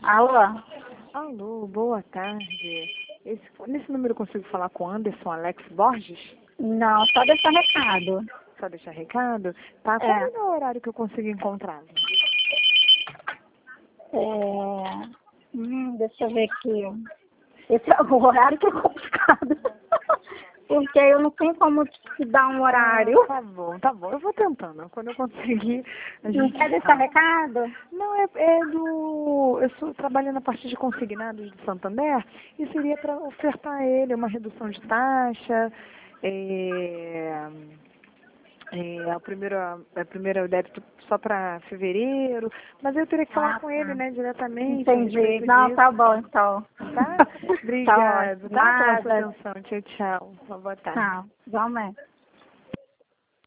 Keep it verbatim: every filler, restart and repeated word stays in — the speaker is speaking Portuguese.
Alô? Alô, boa tarde. Esse, nesse número eu consigo falar com Anderson Alex Borges? Não, só deixar recado. Só deixar recado? Tá, qual é o horário que eu consigo encontrá-lo? É... Hum, deixa eu ver aqui. Esse é o horário que é complicado. Porque eu não tenho como te dar um horário. Ah, tá bom, tá bom. Eu vou tentando. Quando eu conseguir, a Não gente quer deixar fala. recado? Não, é, é do... Eu sou trabalhando na parte de consignados do Santander e seria para ofertar a ele uma redução de taxa, é... É, a primeira, a primeira débito só para fevereiro, mas eu teria que falar Ah, com tá. ele, né, diretamente a Entendi. respeito Não, disso, tá bom, então. tá? Tá Obrigado, ótimo. tá, pela sua Nada. atenção. Tchau, tchau. Uma boa tarde. Tchau. Igualmente.